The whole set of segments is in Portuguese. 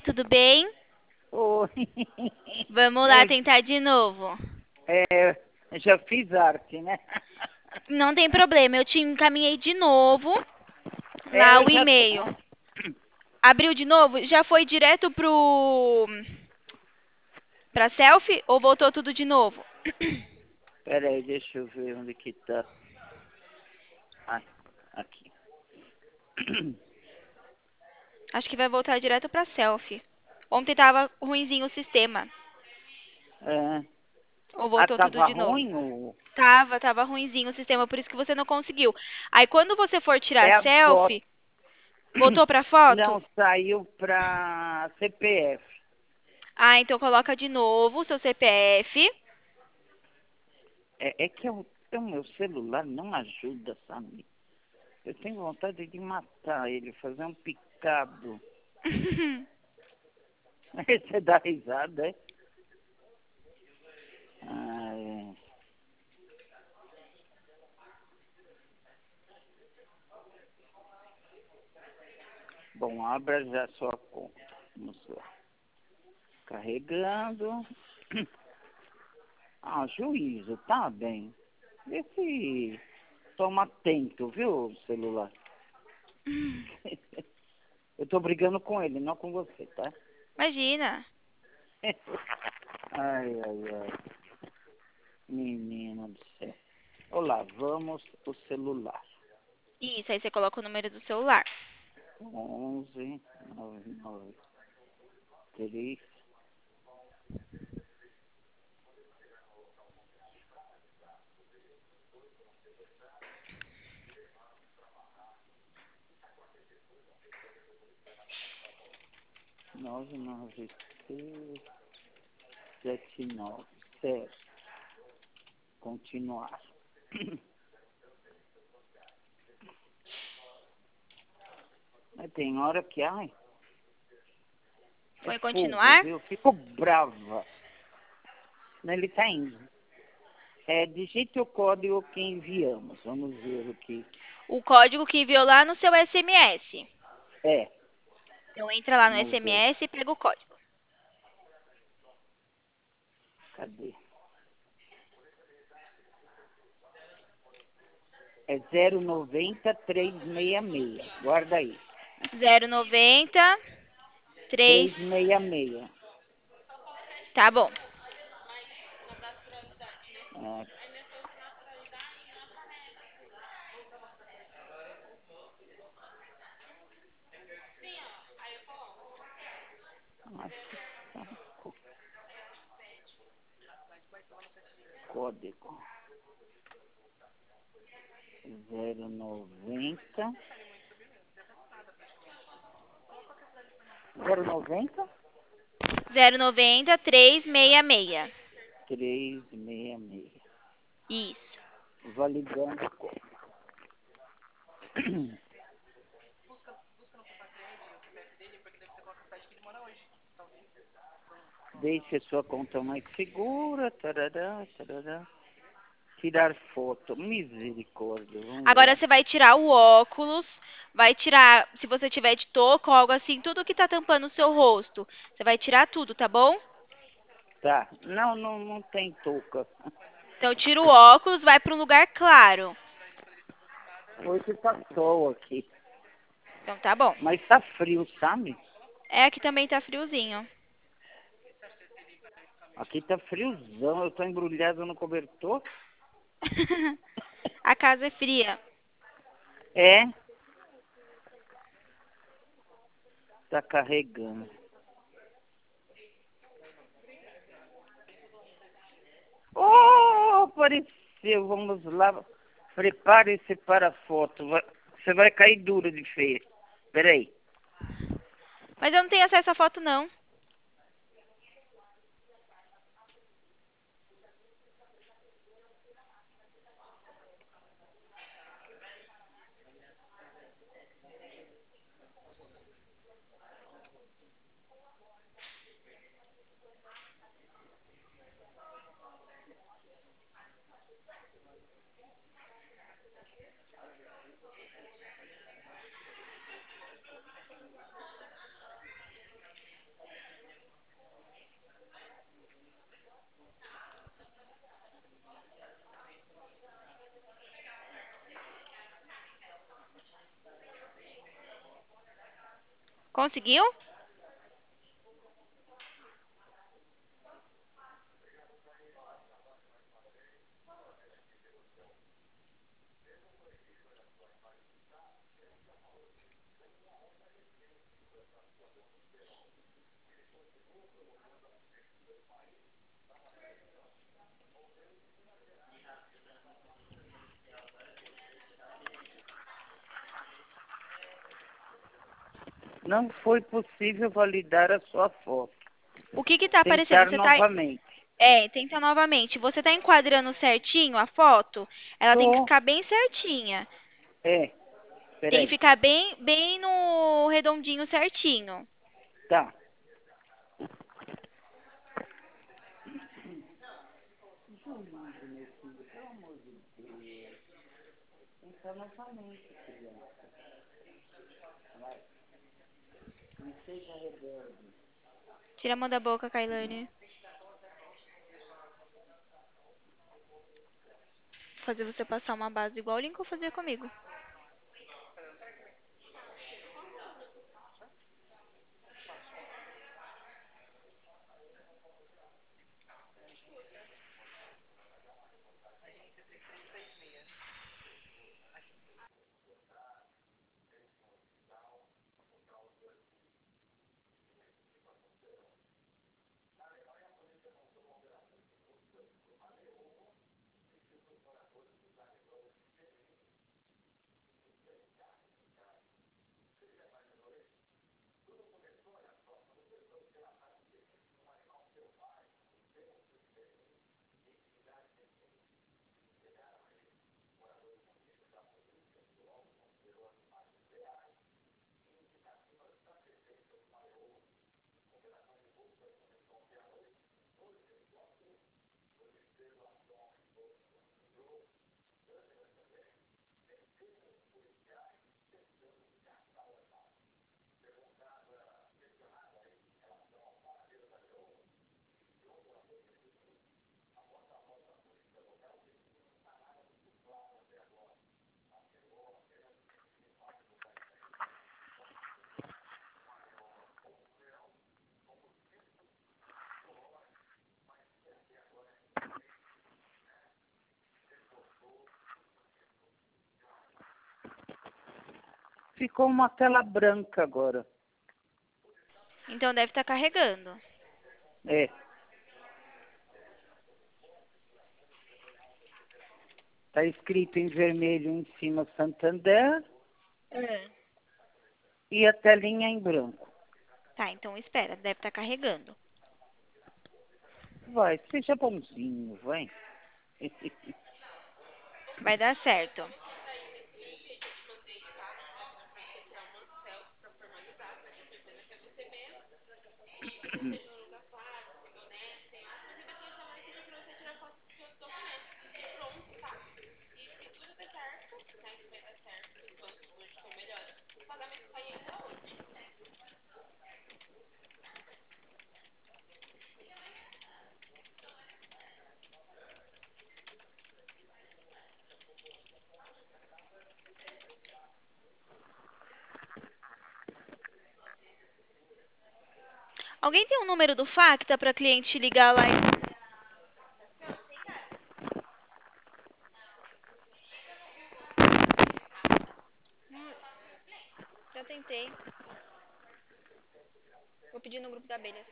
tudo bem? Oi. Vamos lá Eu, tentar de novo. é, já fiz arte, né? Não tem problema, eu te encaminhei de novo É, lá eu o já. e-mail. Abriu de novo? Já foi direto pra selfie ou voltou tudo de novo? Peraí, deixa eu ver onde que tá. Ah, aqui. Acho que vai voltar direto pra selfie. Ontem tava ruinzinho o sistema. É. Ou Ah, voltou tudo tava de novo? ruim o. Tava ruinzinho o sistema, por isso que você não conseguiu. Aí quando você for tirar É a foto. selfie, voltou pra foto? Não, saiu pra CPF. Ah, então coloca de novo o seu CPF. É que o meu celular não ajuda, sabe? Eu tenho vontade de matar ele, fazer um picado. Você dá risada, é? Ah, é. Bom, abra já sua conta. Vamos lá. Carregando. Ah, juízo, tá bem. Vê se toma atento, viu, celular? Eu tô brigando com ele, não com você, tá? Imagina. Ai, ai, ai. Menina do céu. Olá, vamos o celular. Isso, aí você coloca o número do celular. 11 993. Nove, nove, três, 79. Certo. Continuar. Mas tem hora que, ai, é Foi fogo, continuar? viu? Fico brava. Não, ele tá indo. Digite o código que enviamos. Vamos ver o que O código que enviou lá no seu SMS. é. Então entra lá no Vamos ver. SMS e pega o código. Cadê? É 090 366. Guarda aí. 090 3. 366. Tá bom. É, ai, que saco. Código. 090. 090 090 366. 366. Isso. Validando. Deixe a sua conta mais segura. Tarará, tarará. Tirar foto. Misericórdia. Vamos Agora lá. você vai tirar o óculos, vai tirar, se você tiver de touca ou algo assim, tudo que tá tampando o seu rosto. Você vai tirar tudo, tá bom? Tá. Não, não, não tem touca. Então tira o óculos, vai para um lugar claro. Hoje tá sol aqui. Então tá bom. Mas tá frio, sabe? É, aqui também tá friozinho. Aqui tá friozão. Eu tô embrulhado no cobertor. A casa é fria. É, tá carregando. Oh, apareceu. Vamos lá. Prepare-se para a foto. Você vai cair duro de feia. Peraí. Mas eu não tenho acesso à foto, não. Conseguiu? Não foi possível validar a sua foto. O que que tá aparecendo? Tentar Você tá... novamente. É, tenta novamente. Você tá enquadrando certinho a foto? Ela tem que Tô. ficar bem certinha. É, Tem que peraí. ficar bem no redondinho certinho. Tá. Tenta novamente, criança. Vai. Não seja rebelde. Tira a mão da boca, Kailane. Fazer você passar uma base igual o Lincoln fazia comigo. Ficou uma tela branca agora. Então deve estar carregando. É. Tá escrito em vermelho em cima Santander É. e a telinha em branco. Tá, então espera, deve estar carregando. Vai, seja bonzinho, vai. Vai dar certo. Alguém tem um número do Facta para cliente ligar lá e... Já tentei. Vou pedir no grupo da abelhas.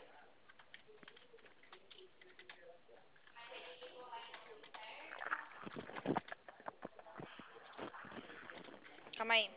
Calma aí.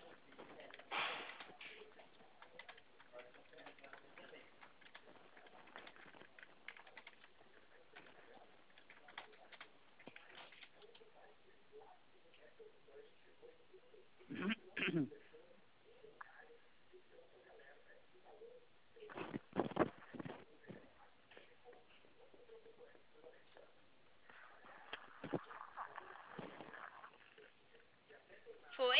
Foi?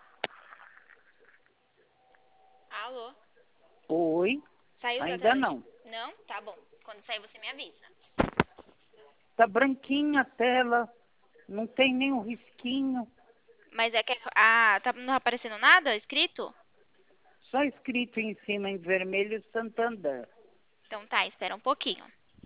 Alô? Oi, Saiu da ainda tela de... não. Não? Tá bom. Quando sair você me avisa. Tá branquinha a tela, não tem nem um risquinho. Mas é que... Ah, tá não aparecendo nada escrito? Só escrito em cima em vermelho Santander. Então tá, espera um pouquinho.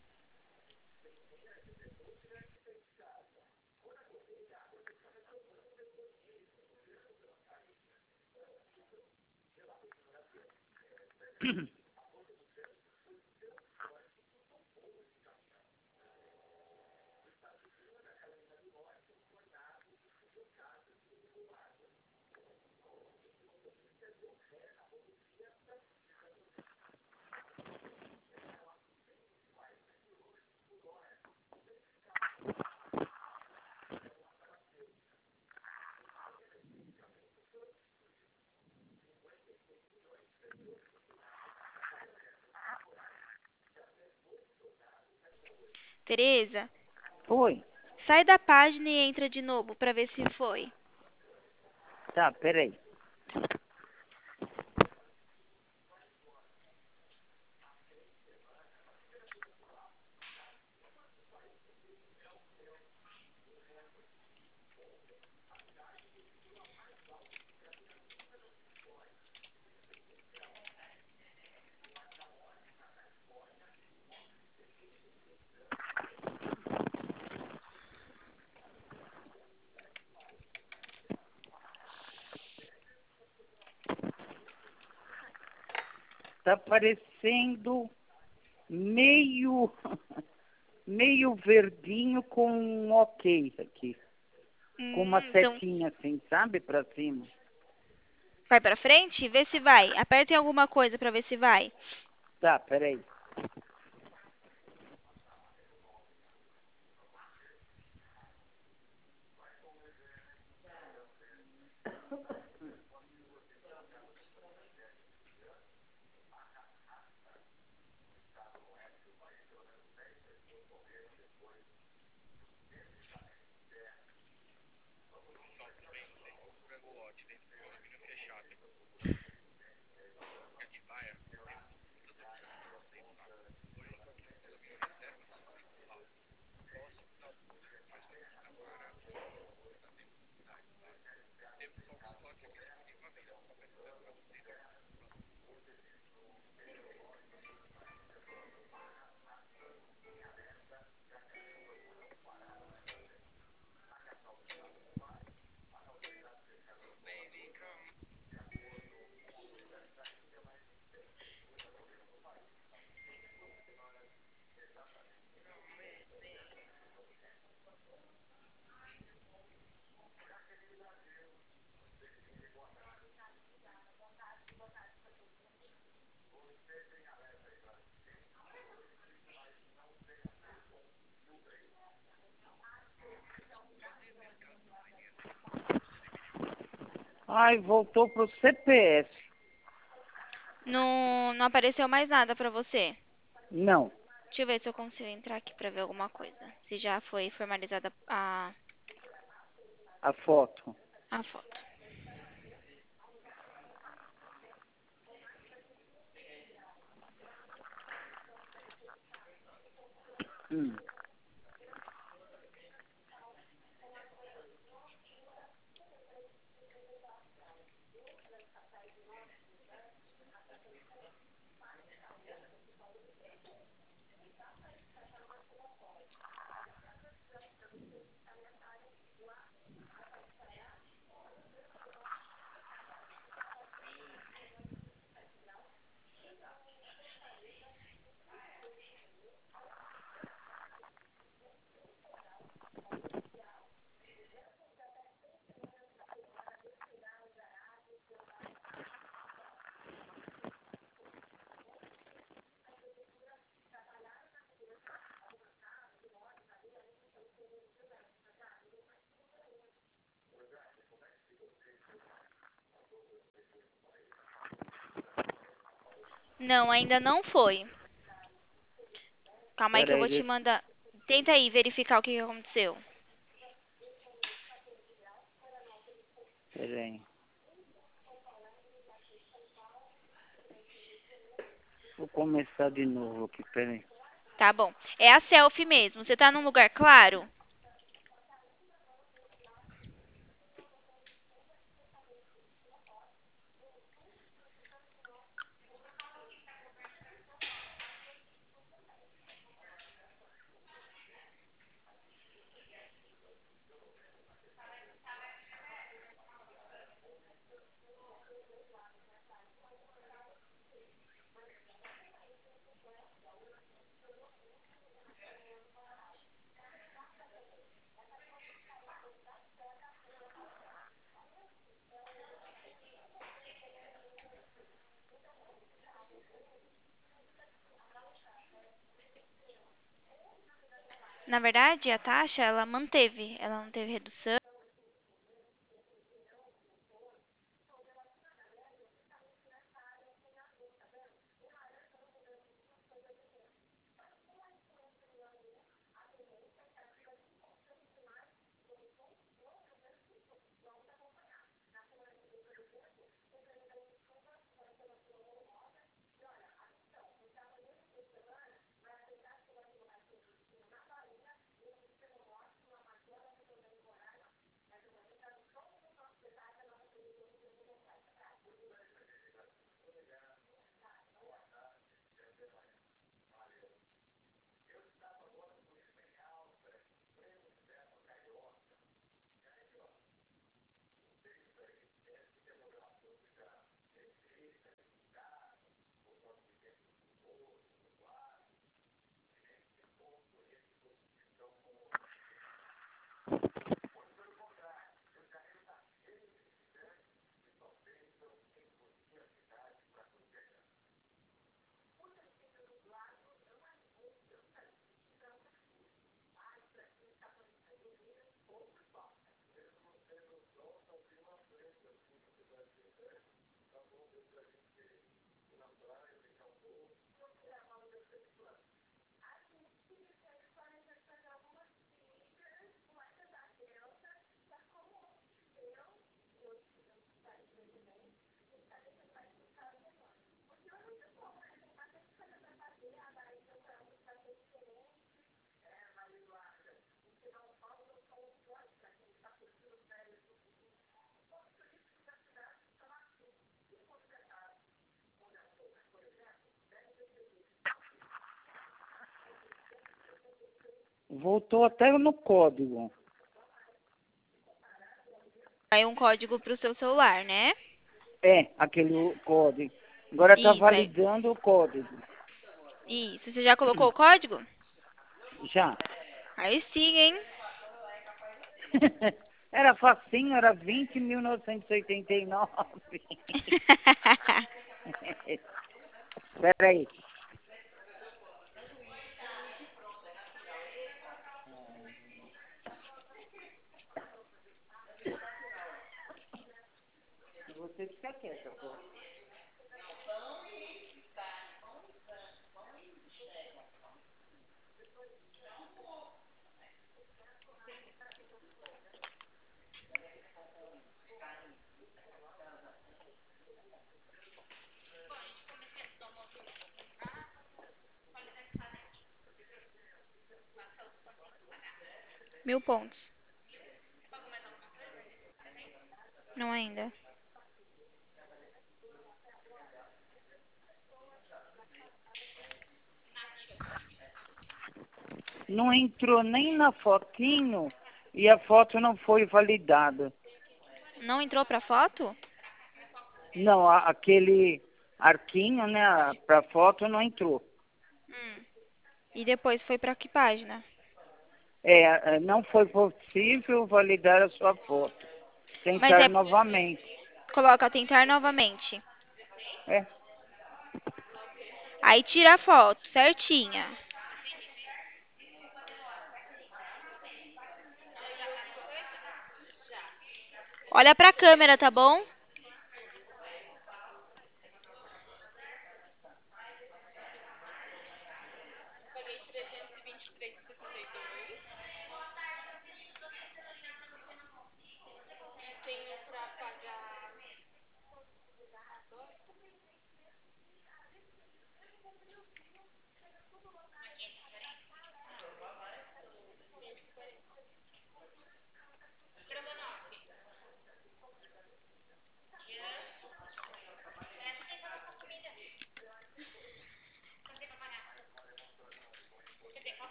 Tereza, Oi. sai da página e entra de novo para ver se foi. Tá, peraí. Tá parecendo meio, meio verdinho com um ok aqui. Com uma Então setinha assim, sabe? Pra cima. vai para frente, vê se vai. Aperta em alguma coisa para ver se vai. Tá, peraí. Ai, voltou pro CPF. Não, não apareceu mais nada para você. Não, Deixa eu ver se eu consigo entrar aqui para ver alguma coisa. Se já foi formalizada a foto. a foto. Hum. Não, ainda não foi. Calma aí que eu Peraí, vou te mandar. Tenta aí verificar o que que aconteceu. peraí. Vou começar de novo aqui, peraí. Tá bom. É a selfie mesmo. Você tá num lugar claro? Na verdade, a taxa, ela não teve redução. Voltou até no código. Aí um código pro seu celular, né? É, aquele código. Agora está Isso, aí. validando o código. Isso. Você já colocou o código? Já. Aí sim, hein? Era facinho, era 20.989. Espera aí. Você fica quieta, pô. Mil pontos. Não ainda. Não entrou nem na fotinho e a foto não foi validada. Não entrou pra foto? Não, aquele arquinho, né, para foto não entrou. E depois foi pra que página? Não foi possível validar a sua foto. Mas Tentar novamente. coloca tentar novamente. É, Aí tira a foto certinha. Olha pra câmera, tá bom?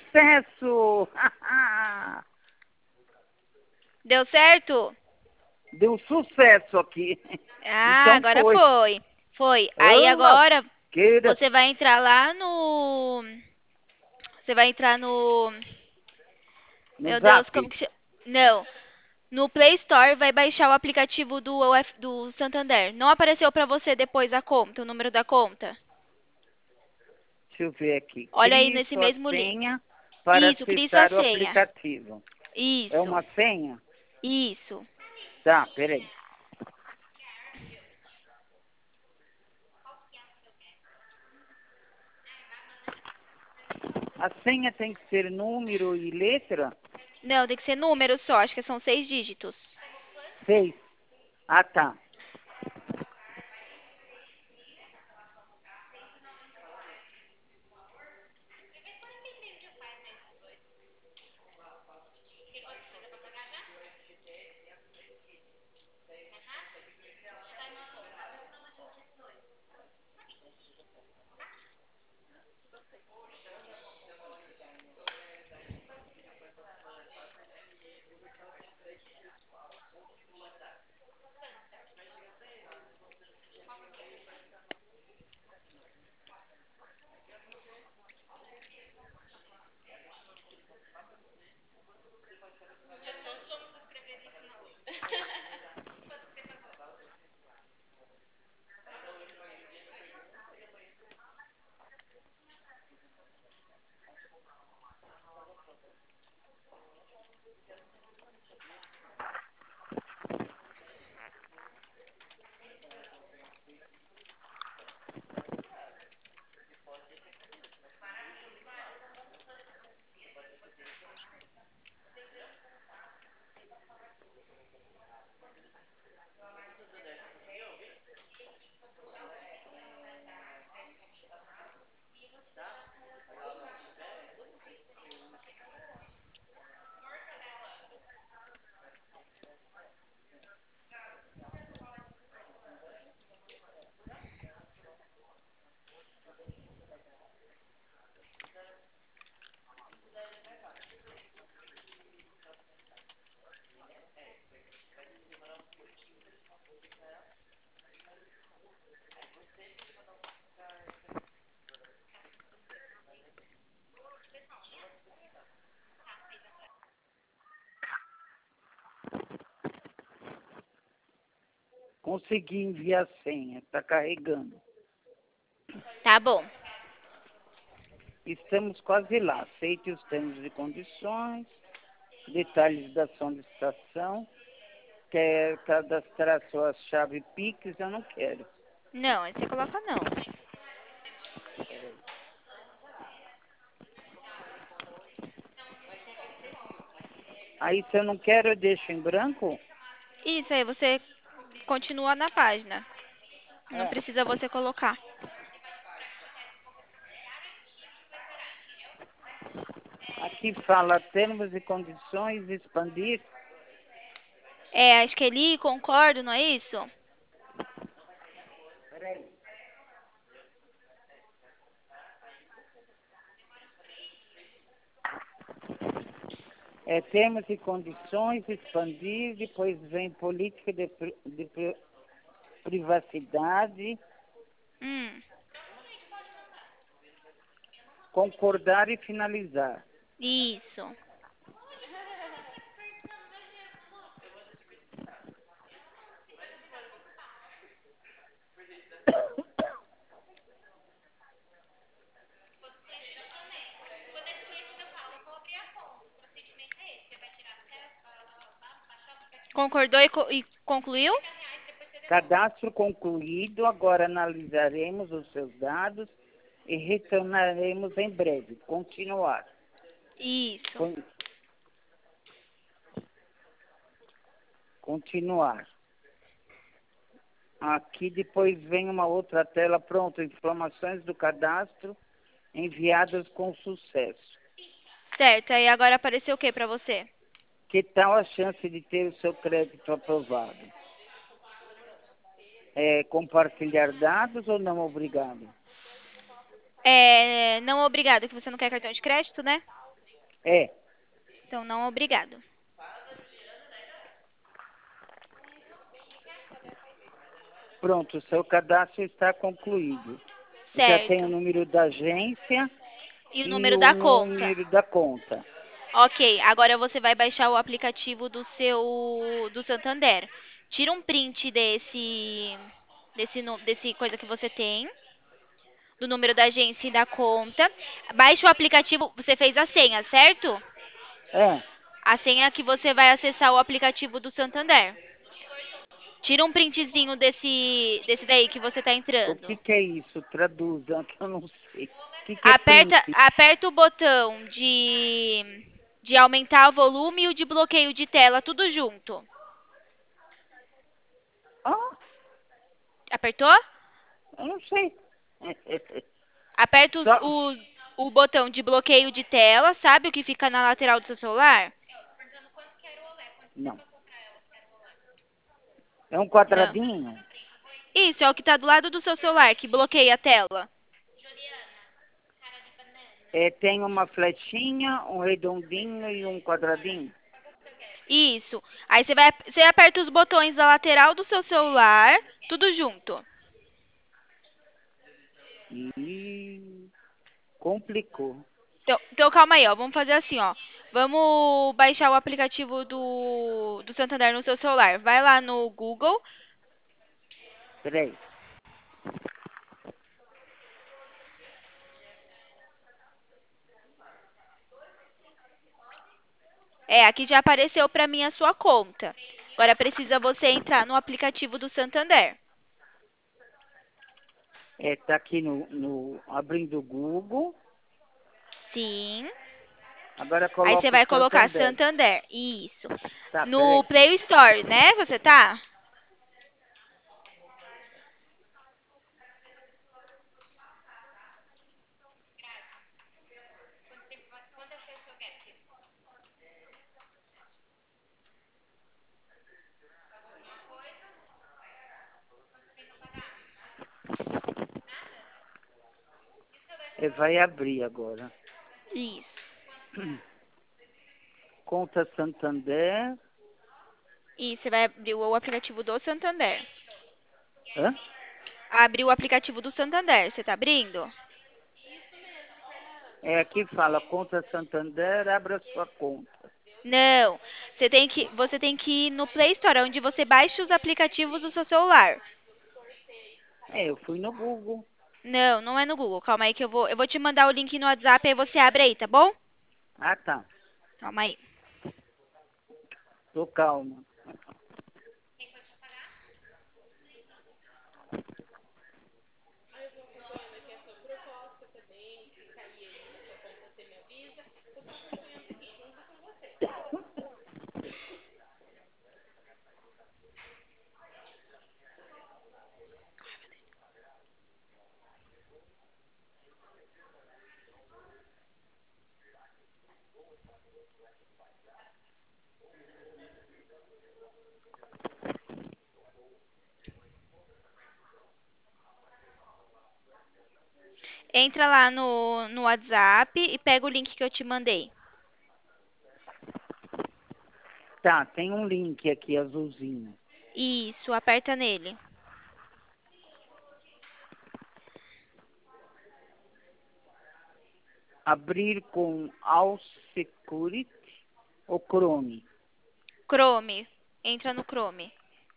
sucesso! Deu certo? Deu sucesso aqui. Ah, Então agora foi. foi. Foi. Aí Ô, agora lasqueira. você vai entrar lá no. Você vai entrar no. No Meu Deus, zap. como que chama? Não. No Play Store vai baixar o aplicativo do Santander. Não apareceu pra você depois a conta, o número da conta? Deixa eu ver aqui. Olha aí Crie nesse sua mesmo link. senha para Isso, crie sua acessar o senha. aplicativo. É Isso, uma senha? isso. Tá, peraí. A senha tem que ser número e letra? Não, tem que ser número só, acho que são 6 dígitos. 6. Ah, tá. Consegui enviar a senha. Está carregando. Tá bom. Estamos quase lá. Aceite os termos e condições. Detalhes da solicitação. Quer cadastrar sua chave Pix? Eu não quero. Não, aí você coloca não. Aí se eu não quero, eu deixo em branco? Isso aí, você continua na página. Não É. precisa você colocar. Aqui fala termos e condições, expandir. É, acho que ele concordo, não é isso? Peraí. É termos e condições, expandir, depois vem política de privacidade, Hum, concordar e finalizar. isso. Concordou e concluiu? Cadastro concluído, agora analisaremos os seus dados e retornaremos em breve. Continuar. Isso. Con- Continuar. Aqui depois vem uma outra tela, pronto, informações do cadastro enviadas com sucesso. Certo, aí agora apareceu o que pra você? Que tal a chance de ter o seu crédito aprovado? É, compartilhar dados ou não obrigado? É, não obrigado, que você não quer cartão de crédito, né? É, Então, não obrigado. Pronto, o seu cadastro está concluído. Já tem o Certo. número da agência E o e número o da conta. número da conta. Ok, agora você vai baixar o aplicativo do Santander. Tira um print desse coisa que você tem, do número da agência e da conta. Baixa o aplicativo, você fez a senha, certo? É, A senha que você vai acessar o aplicativo do Santander. Tira um printzinho desse daí que você está o entrando. que é isso? Traduza, que eu não sei. O que é print? Aperta o botão de aumentar o volume e o de bloqueio de tela, tudo junto. Ah, Apertou? eu não sei. Aperta Só, o botão de bloqueio de tela, sabe o que fica na lateral do seu celular? não. É um Não. quadradinho? Isso, é o que está do lado do seu celular, que bloqueia a tela. É, tem uma flechinha, um redondinho e um quadradinho? Isso. Aí você aperta os botões da lateral do seu celular, tudo junto. E complicou. Então, calma aí, ó. Vamos fazer assim, ó. Vamos baixar o aplicativo do Santander no seu celular. Vai lá no Google. Peraí. É, aqui já apareceu para mim a sua conta. Agora precisa você entrar no aplicativo do Santander. É, tá aqui abrindo o Google. Sim. Agora Aí você coloca o vai colocar Santander. Santander. Isso. Tá, No peraí. Play Store, né? Você tá? É, vai abrir agora. Isso. Conta Santander. E você vai abrir o aplicativo do Santander. Hã? Abre o aplicativo do Santander. Você tá abrindo? É, aqui fala conta Santander, abra sua conta. Não. Você tem que ir no Play Store, onde você baixa os aplicativos do seu celular. É, eu fui no Google. Não, não é no Google. Calma aí que eu vou te mandar o link no WhatsApp aí você abre aí, tá bom? Ah, tá. Calma aí. Tô calma. Entra lá no WhatsApp e pega o link que eu te mandei. Tá, tem um link aqui azulzinho. Isso, aperta nele. Abrir com All Security ou Chrome. Chrome. Entra no Chrome.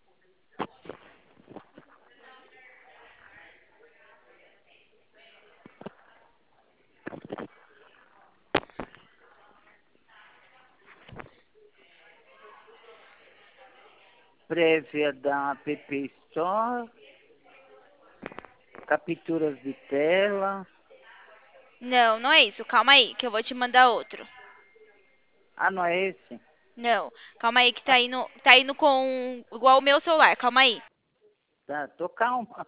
Prévia da App Store. Capturas de tela. Não, não é isso. Calma aí, que eu vou te mandar outro. Ah, não é esse? Não, calma aí que tá indo com igual o meu celular. Calma aí. Tá, tô calma.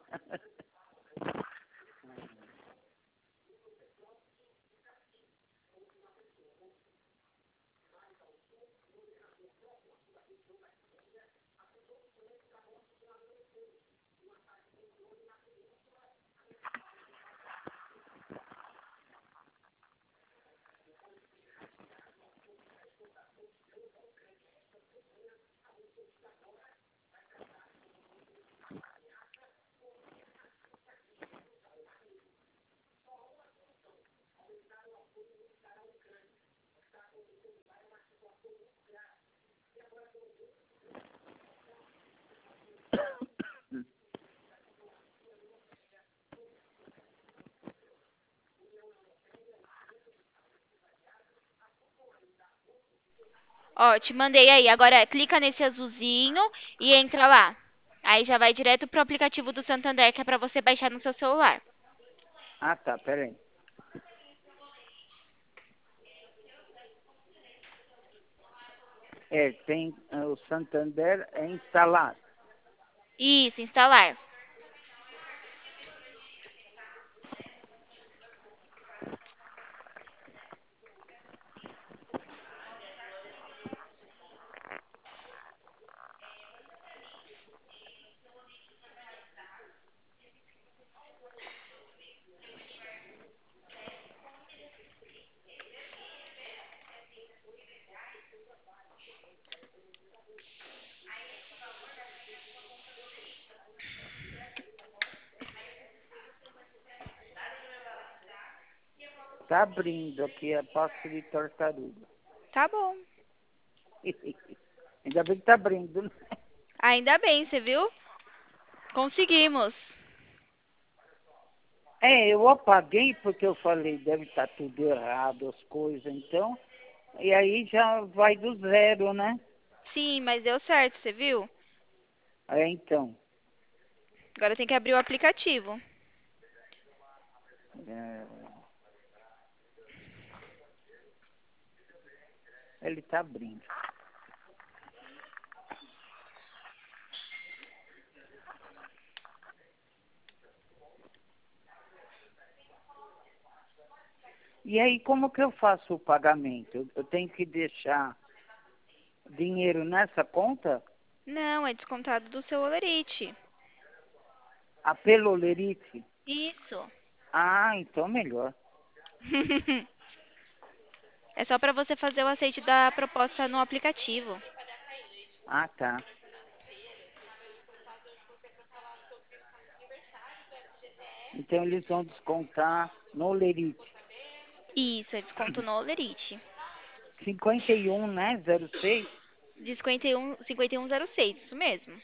Ó, te mandei aí. Agora clica nesse azulzinho e entra lá. Aí já vai direto pro aplicativo do Santander, que é pra você baixar no seu celular. Ah, tá, peraí. É, tem o Santander é instalar. Isso, instalar. Tá abrindo aqui a pasta de tartaruga. Tá bom. Ainda bem que tá abrindo, né? Ainda bem, você viu? Conseguimos. É, eu apaguei porque eu falei, deve estar tudo errado as coisas, então. E aí já vai do zero, né? Sim, mas deu certo, você viu? É, então. Agora tem que abrir o aplicativo. É, ele tá abrindo. E aí, como que eu faço o pagamento? Eu tenho que deixar dinheiro nessa conta? Não, é descontado do seu Olerite. A pelo Lerite? Isso. Ah, então melhor. É só pra você fazer o aceite da proposta no aplicativo. Ah, tá. Então eles vão descontar no Lerite. Isso, é desconto no Olerite. 51, né? 06. De 5106, isso mesmo.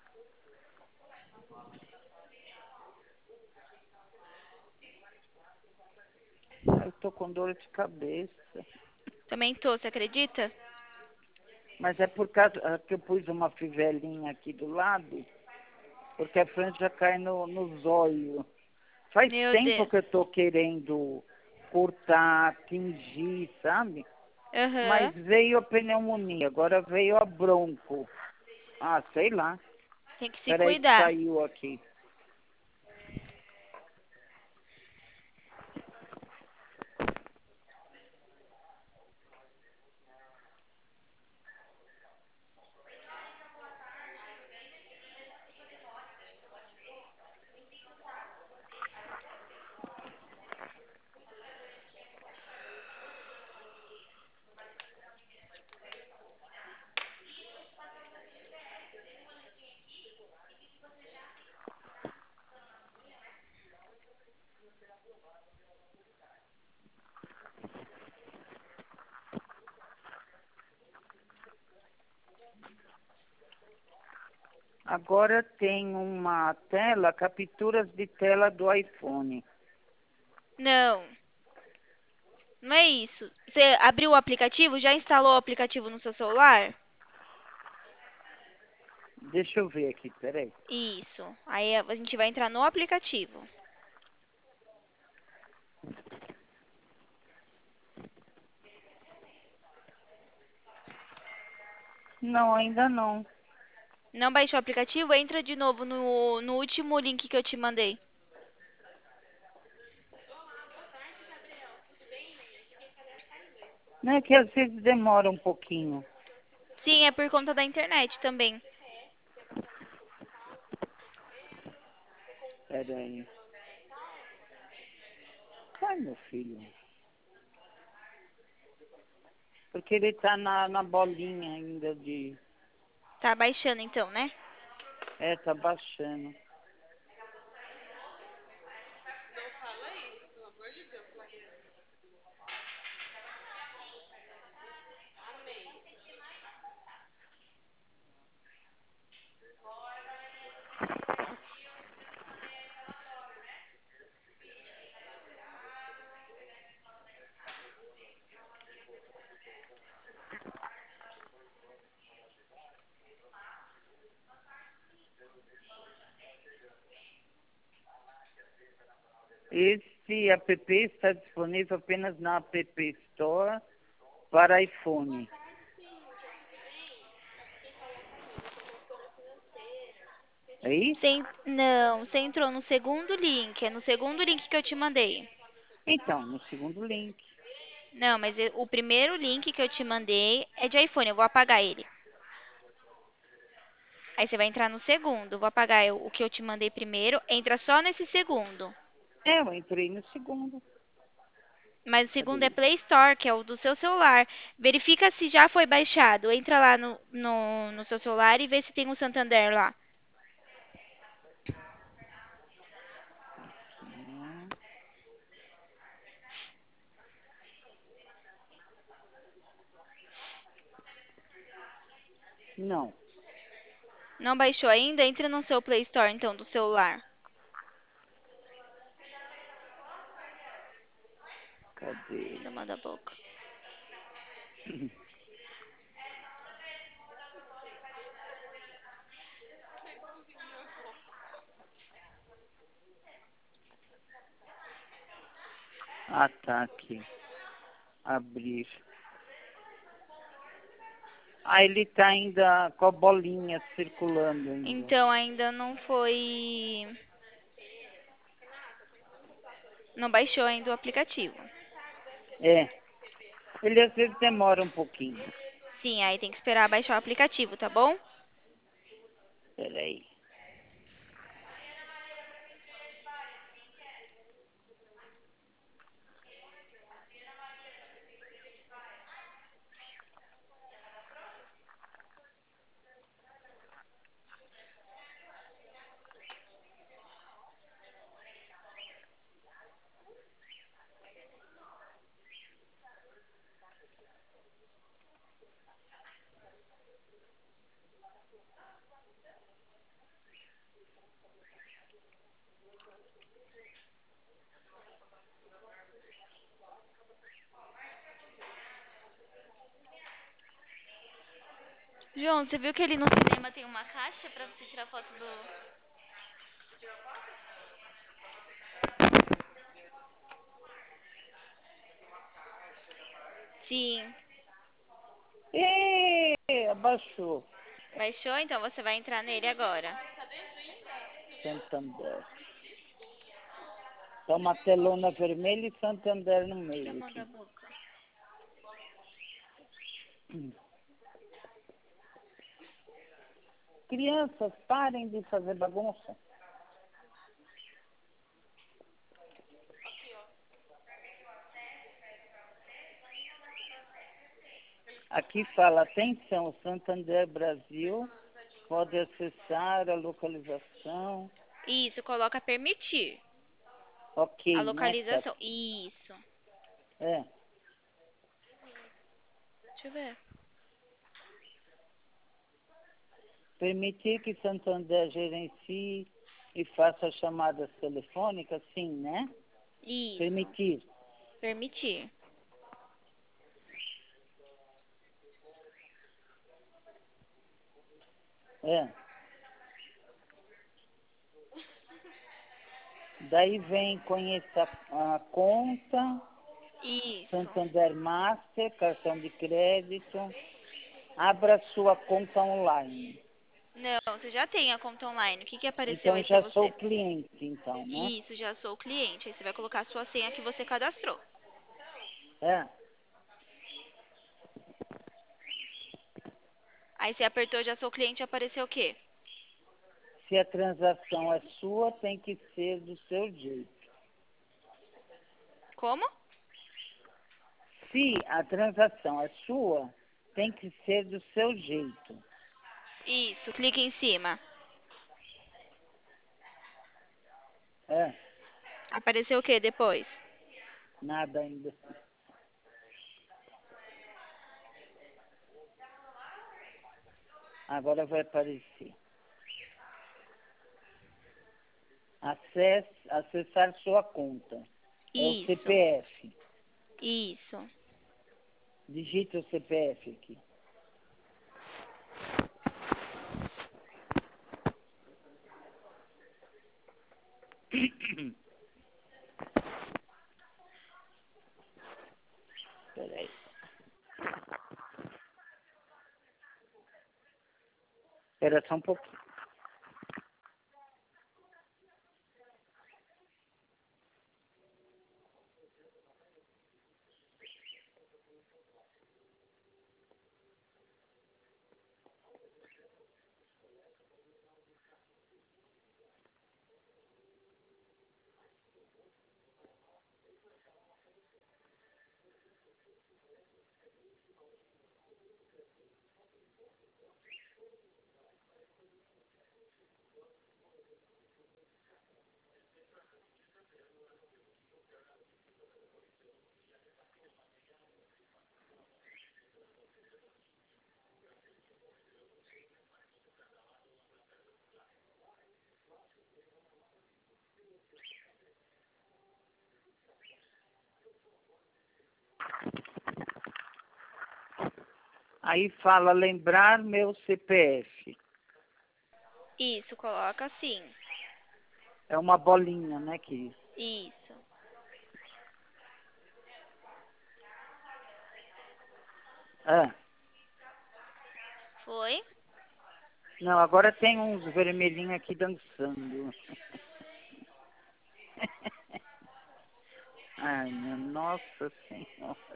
Eu tô com dor de cabeça. Também tô, você acredita? Mas é por causa que eu pus uma fivelinha aqui do lado, porque a franja cai nos olhos. Faz Meu tempo Deus. que eu tô querendo cortar, tingir, sabe? Mas Aham. veio a pneumonia, agora veio a bronco. Ah, sei lá. Tem que se Peraí que cuidar. saiu aqui. Agora tem uma tela, capturas de tela do iPhone. Não, não é isso. Você abriu o aplicativo? Já instalou o aplicativo no seu celular? Deixa eu ver aqui, peraí. Isso. Aí a gente vai entrar no aplicativo. Não, ainda não. Não baixou o aplicativo? Entra de novo no último link que eu te mandei. Não é que às vezes demora um pouquinho. Sim, é por conta da internet também. Peraí. Ai, meu filho. Porque ele tá na bolinha ainda de... Tá baixando então, né? É, tá baixando. Esse app está disponível apenas na App Store para iPhone. É isso? Não, você entrou no segundo link. É no segundo link que eu te mandei. Então, no segundo link. Não, mas o primeiro link que eu te mandei é de iPhone. Eu vou apagar ele. Aí você vai entrar no segundo. Vou apagar o que eu te mandei primeiro. Entra só nesse segundo. Eu entrei no segundo. Mas o Cadê segundo é ele? Play Store, que é o do seu celular. Verifica se já foi baixado. Entra lá no seu celular e vê se tem um Santander lá. Aqui. Não. Não baixou ainda? Entra no seu Play Store, então, do celular. Cadê? Não manda a boca. Ah, tá aqui. Abrir. Ah, ele tá ainda com a bolinha circulando ainda. Então, ainda não foi. Não baixou ainda o aplicativo. É. Ele às vezes demora um pouquinho. Sim, aí tem que esperar baixar o aplicativo, tá bom? Peraí. João, você viu que ali no cinema tem uma caixa pra você tirar foto do. Sim. Abaixou. Baixou? Então você vai entrar nele agora. Santander. Tá uma telona vermelha e Santander no Tira a meio mão da aqui. boca. Crianças, parem de fazer bagunça. Aqui fala, atenção, Santander Brasil, pode acessar a localização. Isso, coloca permitir. A Ok, né, Cat? localização. Isso. É, Deixa eu ver. permitir que Santander gerencie e faça chamadas telefônicas, sim, né? Isso. Permitir. Permitir. É. Daí vem conheça a conta, Isso. Santander Master, cartão de crédito. Abra sua conta online. Não, você já tem a conta online. O que que apareceu Então aí pra já sou você? cliente, então, né? Isso, já sou o cliente. Aí você vai colocar a sua senha que você cadastrou. É. Aí você apertou já sou cliente, apareceu o quê? Se a transação é sua, tem que ser do seu jeito. Como? Se a transação é sua, tem que ser do seu jeito. Isso, clique em cima. É, Apareceu o quê depois? nada ainda. Agora vai aparecer. Acessar sua conta. É o Isso, CPF. isso. Digite o CPF aqui. Peraí. Espera só um pouquinho. Aí fala lembrar meu CPF. Isso, coloca assim. É uma bolinha, né, que... Isso. Ah, Foi? não, agora tem uns vermelhinhos aqui dançando. Ai, minha Nossa Senhora.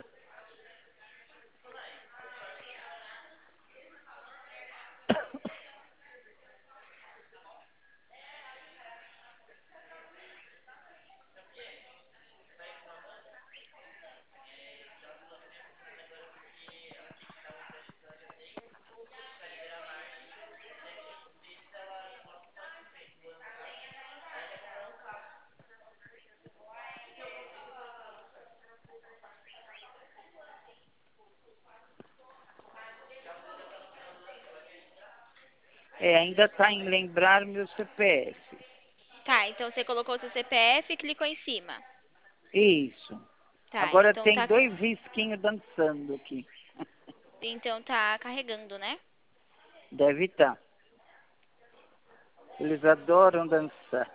É, ainda está em lembrar meu CPF. Tá, então você colocou seu CPF e clicou em cima. Isso. Tá, Agora tem dois risquinhos dançando aqui. então tá carregando, né? Deve estar. Eles adoram dançar.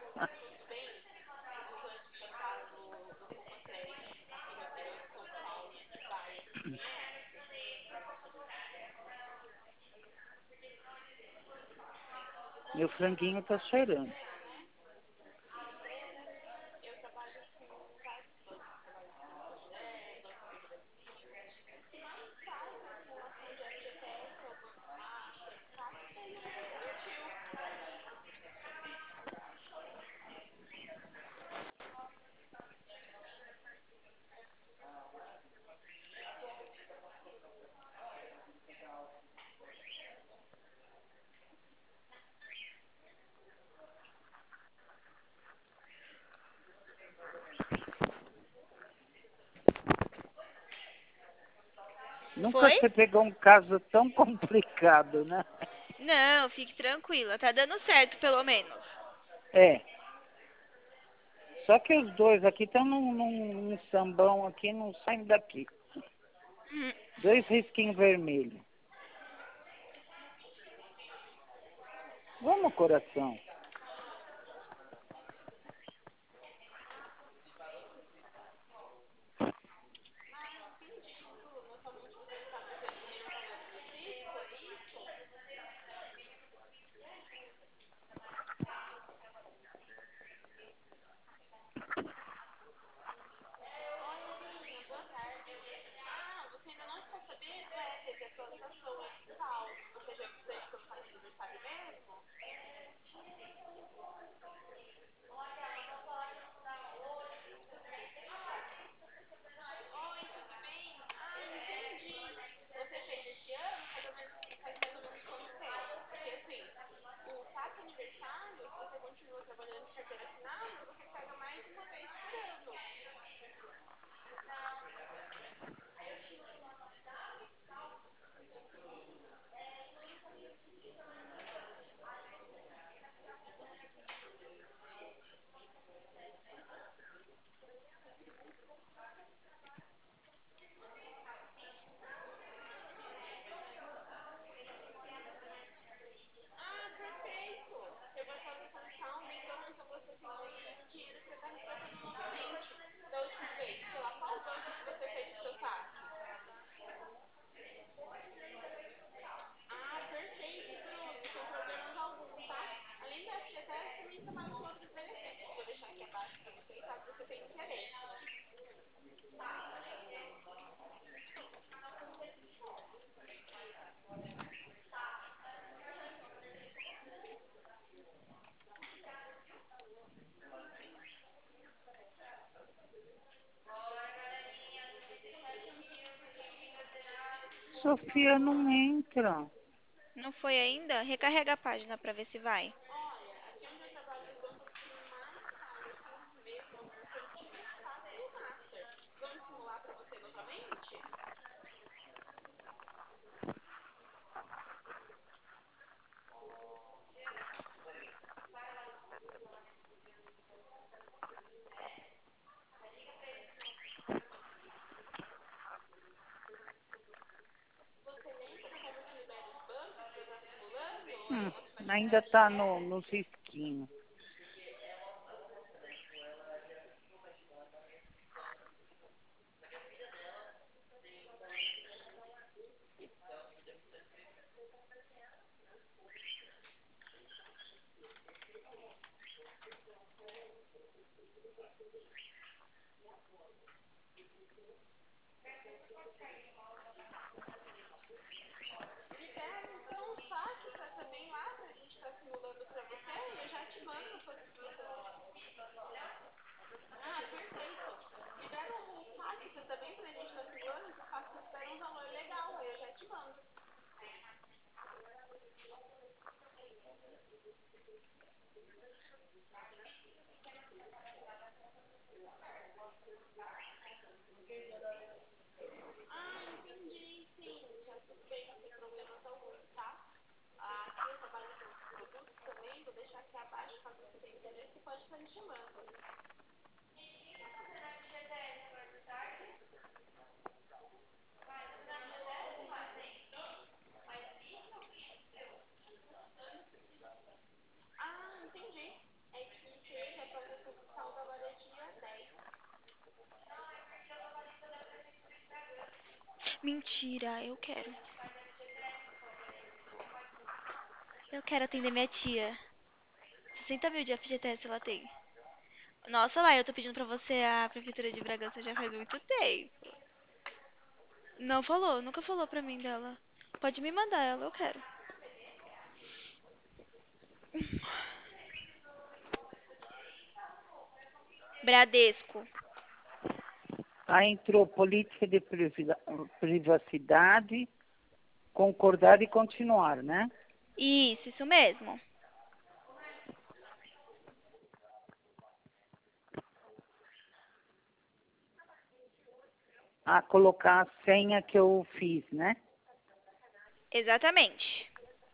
Meu franguinho está cheirando. Nunca Foi? você pegou um caso tão complicado, né? Não, fique tranquila, tá dando certo pelo menos. É. Só que os dois aqui estão num sambão aqui, não saem daqui. Hum. Dois risquinhos vermelhos. Vamos, coração. Sofia, não entra. Não foi ainda? Recarrega a página pra ver se vai. Hum, ainda está no risquinho. Mentira, eu quero. Eu quero atender minha tia. 60 mil de FGTS ela tem. Nossa, lá, eu tô pedindo pra você a prefeitura de Bragança já faz muito tempo. Não falou, nunca falou pra mim dela. Pode me mandar ela, eu quero. Bradesco. Aí entrou política de privacidade, concordar e continuar, né? Isso mesmo. A colocar a senha que eu fiz, né? Exatamente.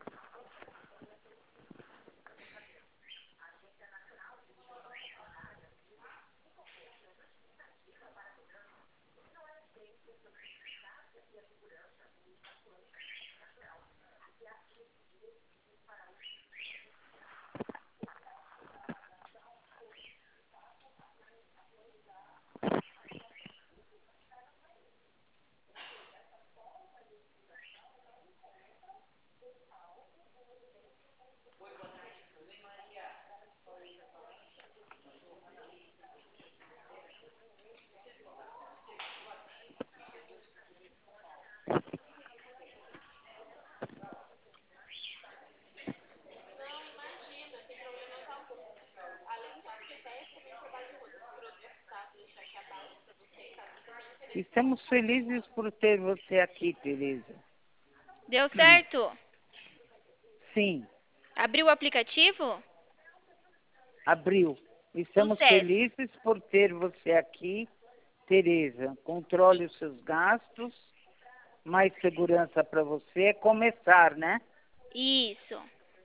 Estamos felizes por ter você aqui, Tereza. Deu certo? Sim, Abriu o aplicativo? abriu. Estamos Sucesso. felizes por ter você aqui, Tereza. Controle os seus gastos, mais segurança para você. É começar, né? Isso.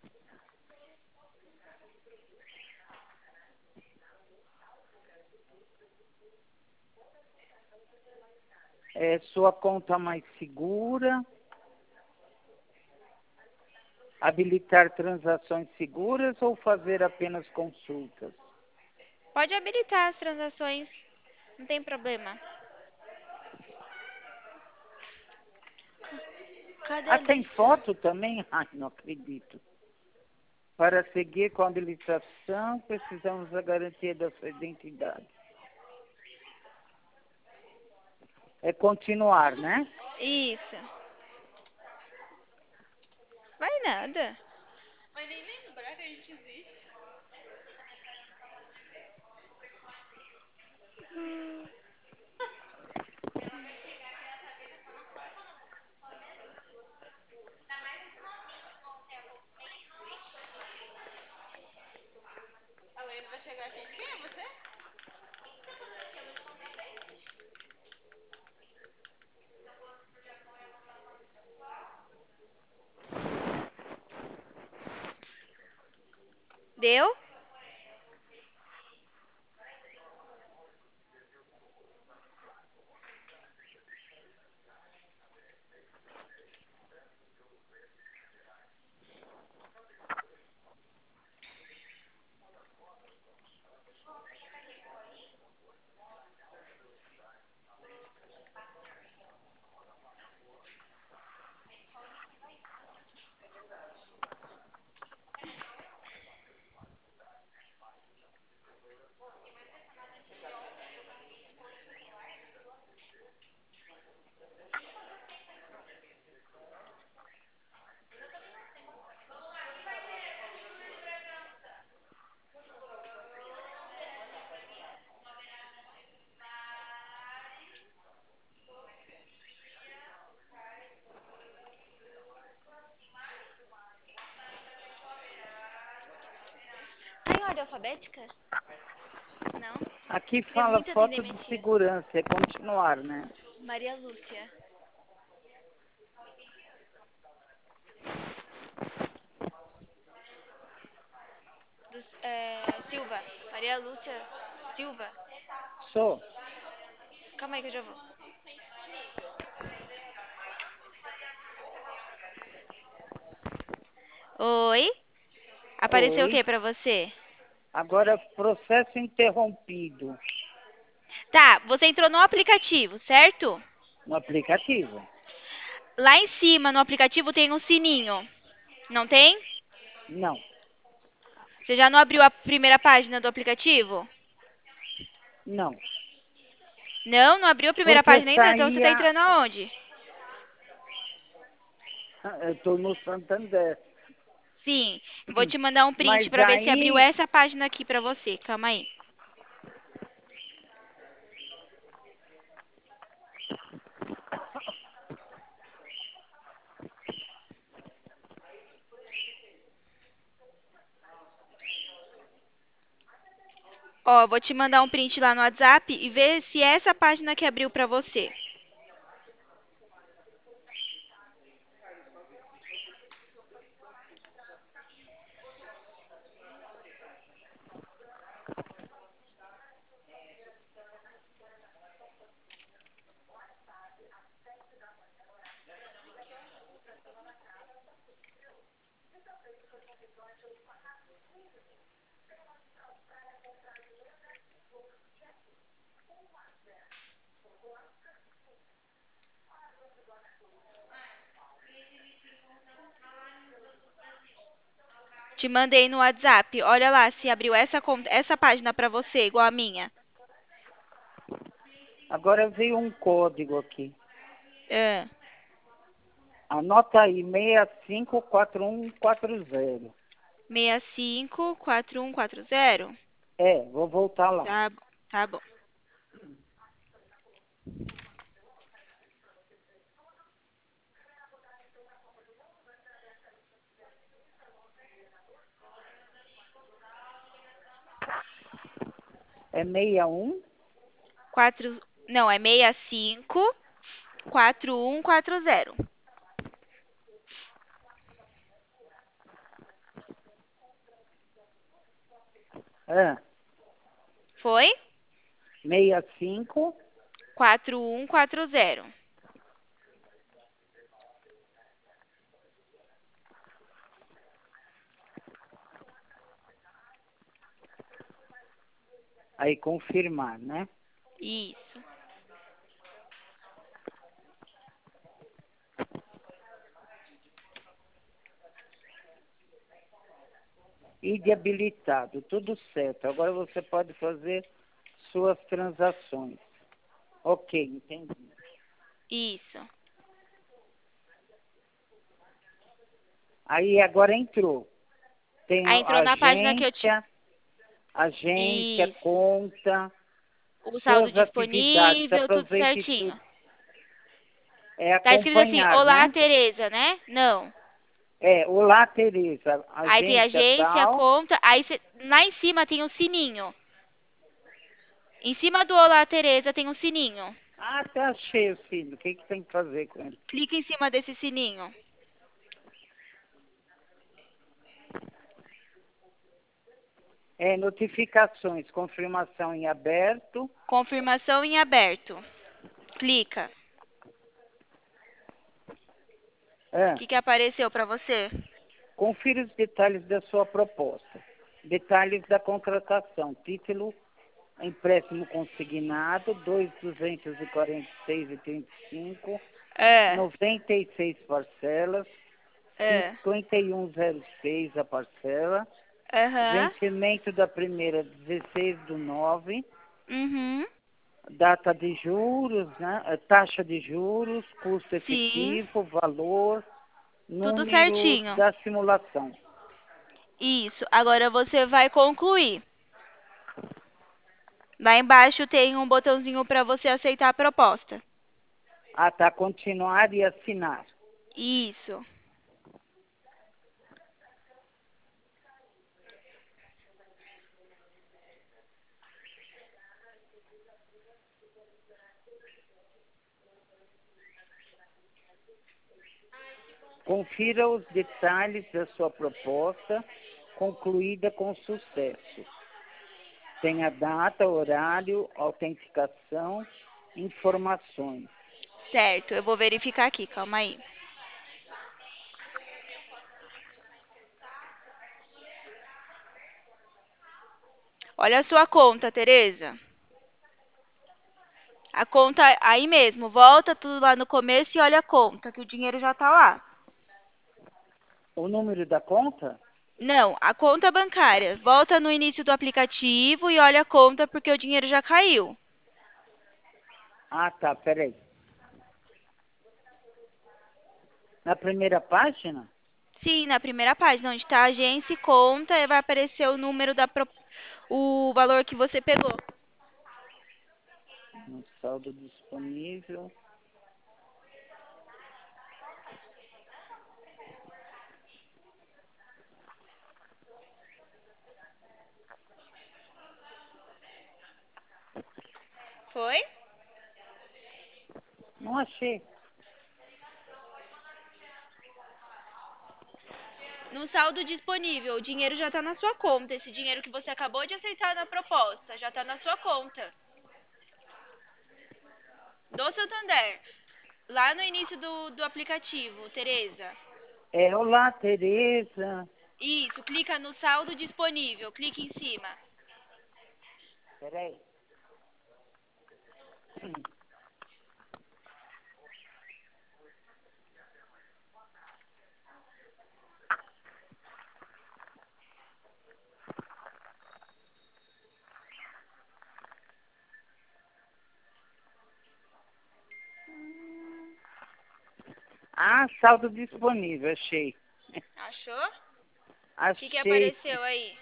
É sua conta mais segura. Habilitar transações seguras ou fazer apenas consultas? Pode habilitar as transações, não tem problema. Cadê Ah, a tem lista? foto também? Ai, não acredito. Para seguir com a habilitação, precisamos da garantia da sua identidade. É continuar, né? Isso. Vai nada. Deu? Tá em ordem alfabética? Não? Aqui Queria fala muito atender foto minha de tia. segurança, é continuar, né? Maria Lúcia. Silva. Maria Lúcia Silva. Sou. Calma aí que eu já vou. Oi? Apareceu o Oi. que pra você? Agora, processo interrompido Tá, você entrou no aplicativo, certo? no aplicativo. Lá em cima no aplicativo tem um sininho. Não tem? Não, Você já não abriu a primeira página do aplicativo? não. Não, não abriu a primeira Porque página ainda? Então você tá saía. entrando aonde? Eu estou no Santander. Sim, vou te mandar um print Mas pra ver se abriu aí. essa página aqui pra você. Calma aí. Ó, vou te mandar um print lá no WhatsApp e ver se é essa página que abriu pra você. Te mandei no WhatsApp. Olha lá se abriu essa página pra você, igual a minha. Agora veio um código aqui. É, Anota aí, 654140. 654140. É, vou voltar lá. Tá, tá bom. É 61? Não, é 654140. É, Foi? 65. 4140. Aí confirmar, né? Isso. ID habilitado, tudo certo. Agora você pode fazer suas transações. Ok, entendi. Isso. Aí agora entrou. Tem Aí entrou a na página que eu te. agência, Isso. conta, O saldo suas atividades. disponível, tudo Aproveite tudo. certinho. É Tá escrito assim, acompanhar, olá, né? Tereza, né? Não. Olá, Tereza. Aí tem Agência agência, tal. conta. Aí lá em cima tem um sininho. Em cima do Olá, Tereza, tem um sininho. Ah, até achei o filho. O que que tem que fazer com ele? Clica em cima desse sininho. Notificações, confirmação em aberto. Confirmação em aberto. Clica. O que apareceu para você? Confira os detalhes da sua proposta. Detalhes da contratação. Título, empréstimo consignado, 2.246,35, É. 96 parcelas, É. 51,06 a parcela. Aham. Vencimento da primeira, 16/9. Uhum. Data de juros, né? Taxa de juros, custo Sim. efetivo, valor, Tudo número certinho. da simulação. Isso. Agora você vai concluir. Lá embaixo tem um botãozinho para você aceitar a proposta. Tá. Continuar e assinar. Isso. Confira os detalhes da sua proposta, concluída com sucesso. Tem a data, horário, autenticação, informações. Certo. Eu vou verificar aqui. Calma aí. Olha a sua conta, Tereza. A conta aí mesmo. Volta tudo lá no começo e olha a conta, que o dinheiro já tá lá. O número da conta? Não, a conta bancária. Volta no início do aplicativo e olha a conta porque o dinheiro já caiu. Tá, peraí. Na primeira página? Sim, na primeira página, onde está agência e conta, vai aparecer o número o valor que você pegou. No saldo disponível. Foi? Não achei. No saldo disponível, o dinheiro já está na sua conta. Esse dinheiro que você acabou de aceitar na proposta já está na sua conta. Do Santander. Lá no início do aplicativo, Tereza. Olá, Tereza. Isso, clica no saldo disponível. Clica em cima. Peraí. Saldo disponível, achei. Achou? O que Achei. apareceu aí?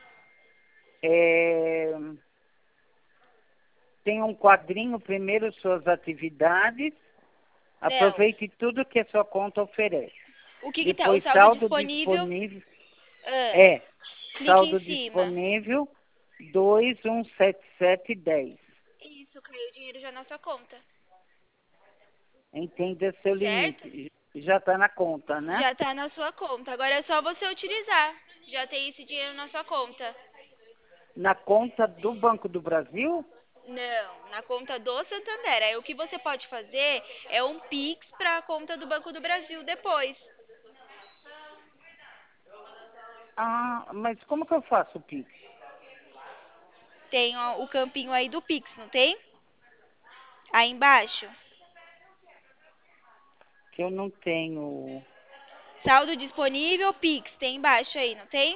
Tem um quadrinho, primeiro suas atividades. Não. Aproveite tudo que a sua conta oferece. O que tá? O Depois, saldo saldo disponível. disponível. Ah, clique em Saldo cima. disponível 217710. Isso, caiu o dinheiro já na sua conta. Entenda seu Certo? limite. Já está na conta, né? Já tá na sua conta. Agora é só você utilizar. Já tem esse dinheiro na sua conta. Na conta do Banco do Brasil? Não, na conta do Santander. Aí o que você pode fazer é um Pix para a conta do Banco do Brasil depois. Mas como que eu faço o Pix? Tem o campinho aí do Pix, não tem? Aí embaixo. Que eu não tenho. Saldo disponível, Pix. Tem embaixo aí, não tem?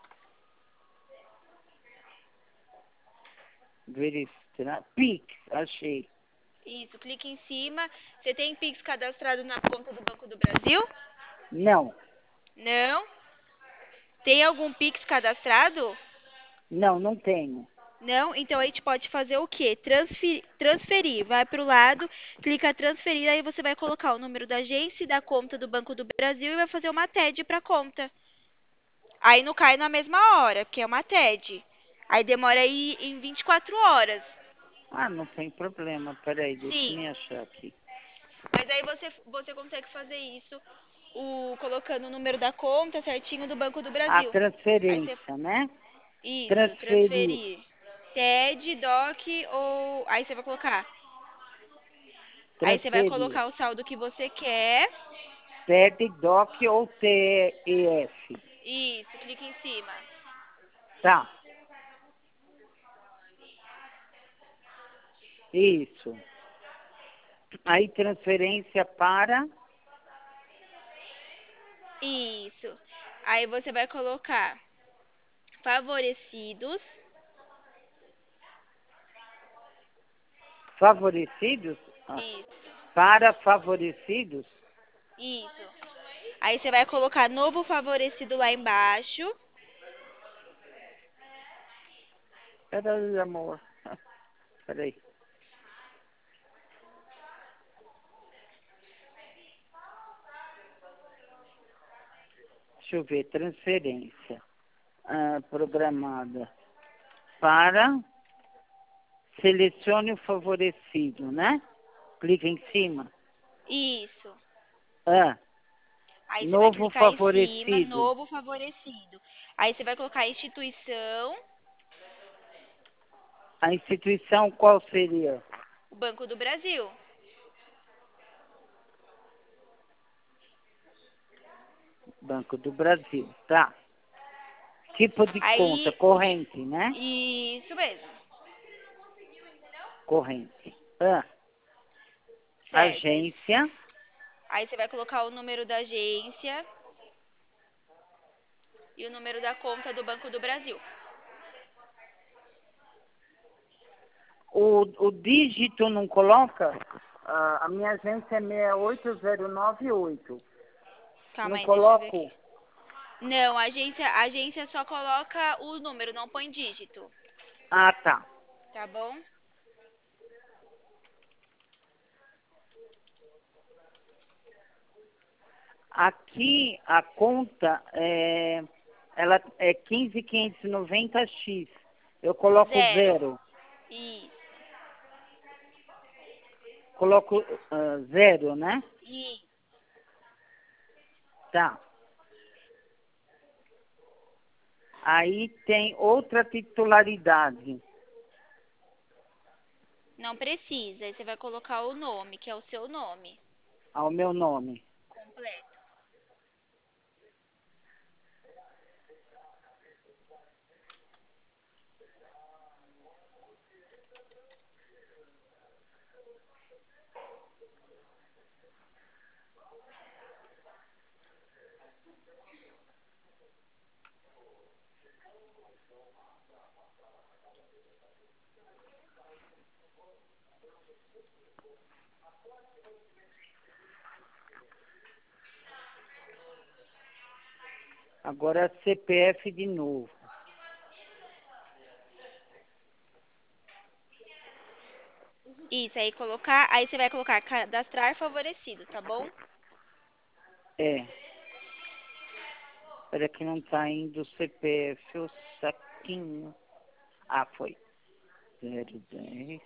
Verificar. Pix, achei. Isso, clique em cima. Você tem Pix cadastrado na conta do Banco do Brasil? Não, Não. Tem algum Pix cadastrado? não tenho. Não? Então a gente pode fazer o quê? Transferir. Vai pro lado, clica transferir, aí você vai colocar o número da agência e da conta do Banco do Brasil e vai fazer uma TED pra conta. Aí não cai na mesma hora, porque é uma TED. Aí demora aí em 24 horas. Ah, não tem problema. Peraí, deixa eu Sim. me achar aqui. Mas aí você consegue fazer isso colocando o número da conta certinho do Banco do A Brasil. Aí você, transferência, né? isso, Transferir. transferir. TED, DOC ou. Aí você vai colocar. Aí você vai Transferir. colocar o saldo que você quer. TED, DOC ou TEF. Isso, clica em cima. Tá. Isso. Aí transferência para Isso. Aí você vai colocar favorecidos. favorecidos. Ah, Isso, para favorecidos. isso. Aí você vai colocar novo favorecido lá embaixo. Peraí, amor. Peraí. Deixa eu ver. Transferência programada para. Selecione o favorecido, né? Clica em cima. Isso. Ah, Aí você vai novo clicar em cima, favorecido. novo favorecido. Aí você vai colocar instituição, A instituição qual seria? o Banco do Brasil. Banco do Brasil. Tá. Tipo de conta, Aí, corrente, né? isso mesmo, Corrente. certo. Agência. Aí você vai colocar o número da agência e o número da conta do Banco do Brasil. O dígito não coloca? A minha agência é 68098. Calma Não aí, deixa eu ver coloco? aqui. Não, a agência só coloca o número, não põe dígito, Ah, tá. tá bom? Aqui a conta ela é 15.590x. Eu coloco Zero. zero. Isso. Coloco zero, né? Isso. Tá. Aí tem outra titularidade. Não precisa, aí você vai colocar o nome, que é o seu nome Ao meu nome. completo. Agora CPF de novo. Isso, aí você vai colocar cadastrar favorecido, tá bom? É. Espera que não tá indo o CPF, o saquinho. Ah, foi. 010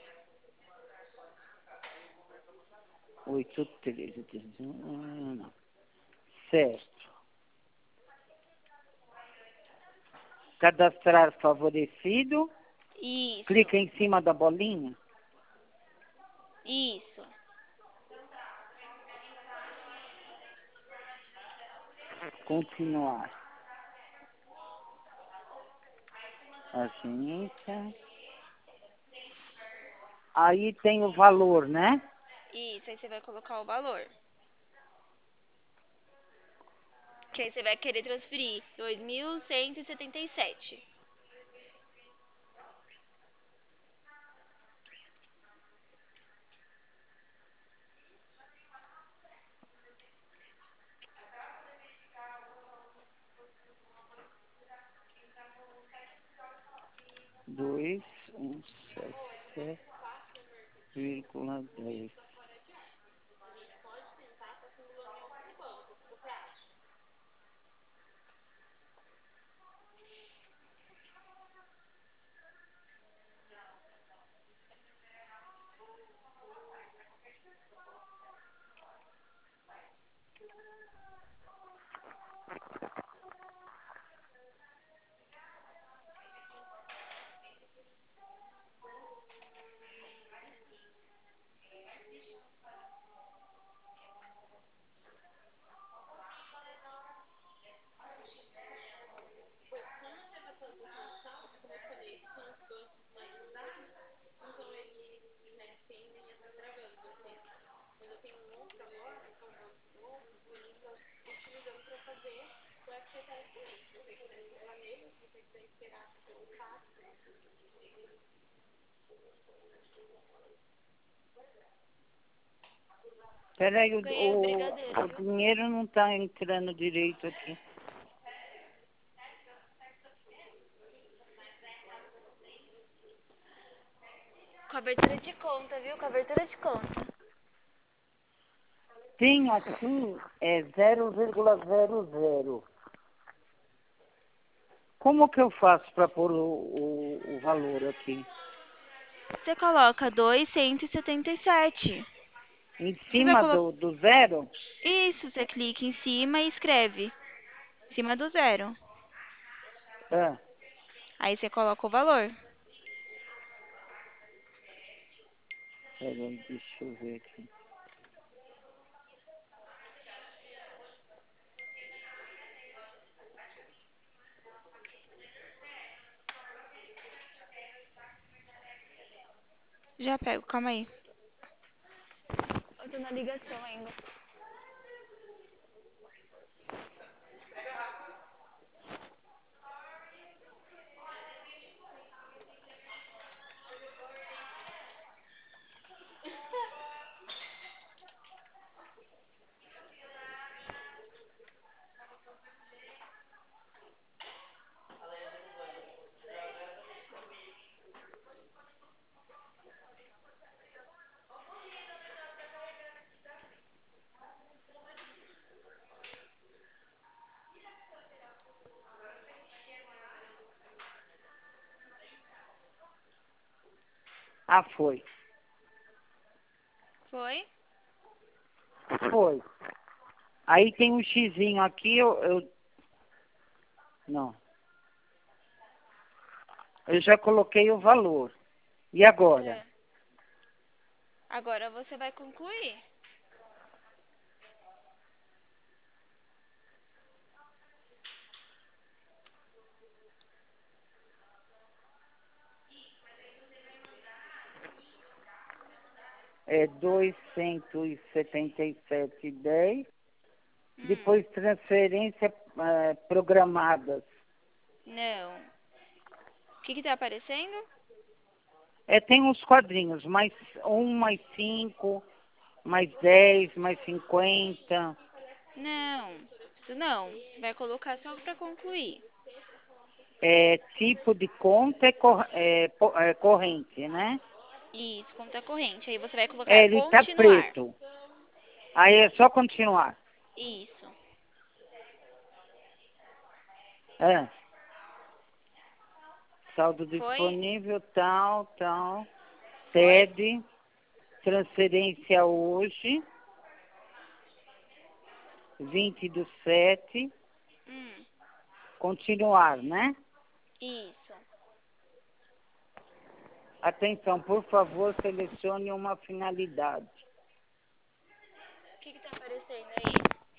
83 não. Certo. Cadastrar favorecido. Isso, Clica em cima da bolinha. isso. Continuar. Agência. Aí tem o valor, né? Isso, aí você vai colocar o valor. Que aí você vai querer transferir 2.177. 7,10. Peraí, Ganhei o brigadeiro, o viu? dinheiro não tá entrando direito aqui. Com abertura de conta, viu? Com abertura de conta. Tem aqui 0,00. Como que eu faço para pôr o valor aqui? Você coloca 2,177. Em Você vai cima colocar... do zero? Isso, você clica em cima e escreve. Em cima do zero. Ah, Aí você coloca o valor. peraí, deixa eu ver aqui. Já pego, calma aí. Eu tô na ligação ainda. Ah, foi. Foi? Foi. Aí tem um xizinho aqui, não. Eu já coloquei o valor. E agora? É. Agora você vai concluir. É 277,10. Hum. Depois transferência programadas. Não. O que que tá aparecendo? Tem uns quadrinhos, mais 1, mais 5, mais 10, mais 50. Não. Isso não. Você vai colocar só pra concluir. Tipo de conta corrente, né? Isso, conta corrente. Aí você vai colocar Ele tá continuar. preto. Aí é só continuar. Isso. É. Saldo Foi? disponível, tal, tal. Foi? TED, transferência hoje, 20/7, Hum. continuar, né? Isso. Atenção, por favor, selecione uma finalidade. O que que tá aparecendo aí?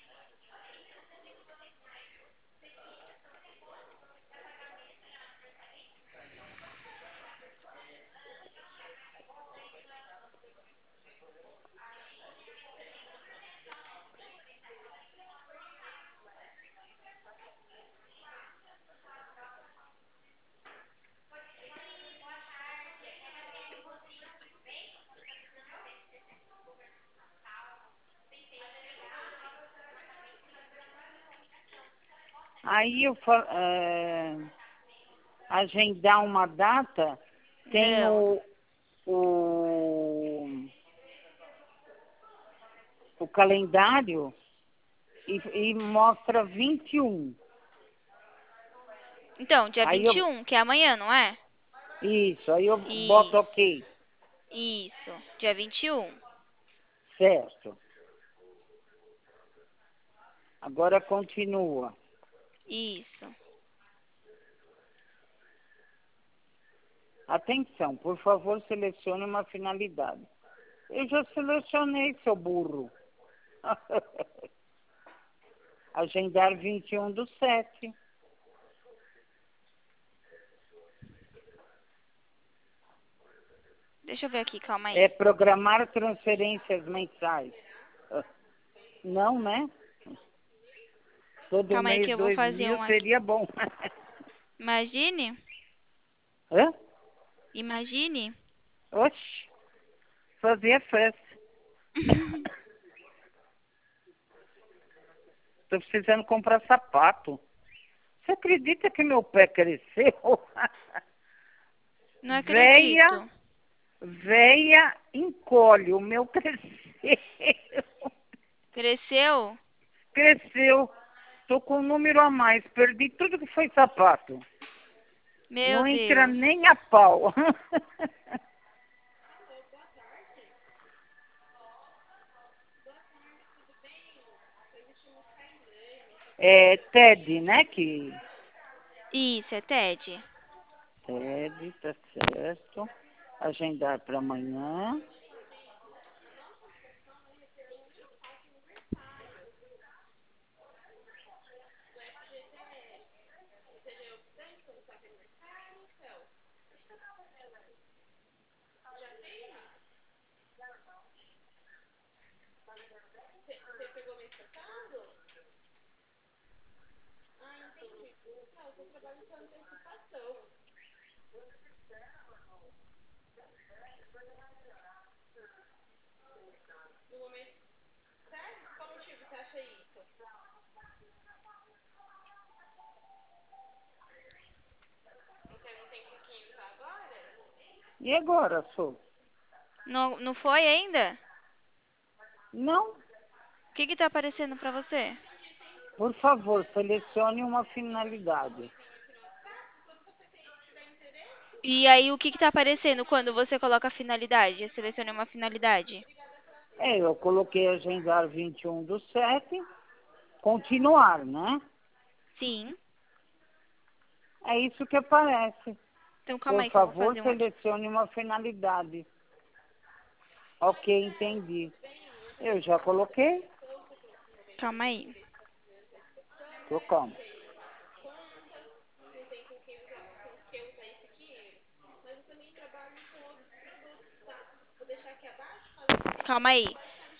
Aí agendar uma data, tem Não. o, o calendário e mostra 21. Então, dia Aí 21, que é amanhã, não é? aí eu boto Isso, ok, isso. Dia 21. certo. Agora continua. Isso. Atenção, por favor, selecione uma finalidade. Eu já selecionei, seu burro. Agendar 21/7. Deixa eu ver aqui, calma É aí. programar transferências mensais. Não, né? Todo Calma aí que mês eu vou dois fazer mil um aqui. seria bom. Imagine, Hã? imagine. Oxe, fazia festa. Estou precisando comprar sapato. Você acredita que meu pé cresceu? Não Véia, acredito. véia, encolhe. O meu cresceu. Cresceu? Cresceu. Estou com um número a mais. Perdi tudo que foi sapato. Meu Não entra Deus. nem a pau. É TED, né? Isso, é TED. TED, tá certo. Agendar para amanhã. E agora, Sô? Não, não foi ainda? Não, O que que tá aparecendo pra você? por favor, selecione uma finalidade. E aí, o que que tá aparecendo quando você coloca a finalidade? Selecione uma finalidade. Eu coloquei agendar 21/7, continuar, né? Sim. É isso que aparece. Então, calma Por aí que eu vou favor, fazer um aqui. selecione uma finalidade. Ok, entendi. Eu já coloquei. Calma aí. Tô calmo. Calma aí.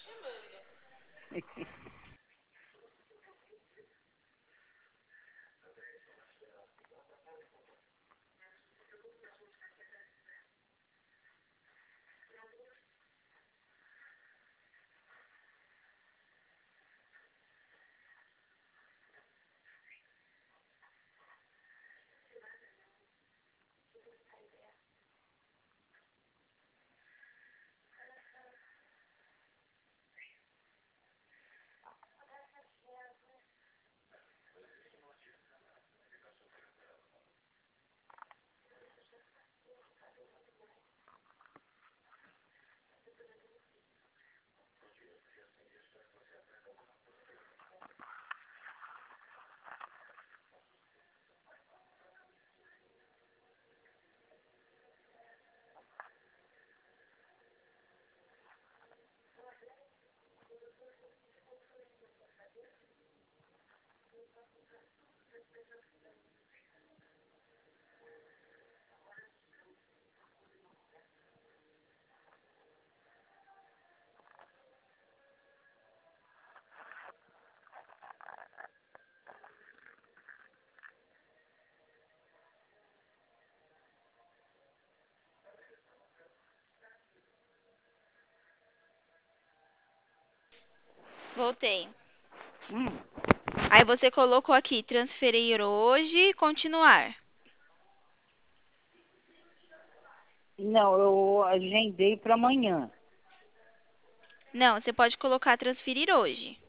Voltei. Hum, Aí você colocou aqui, transferir hoje, continuar. Não, eu agendei para amanhã. Não, você pode colocar transferir hoje.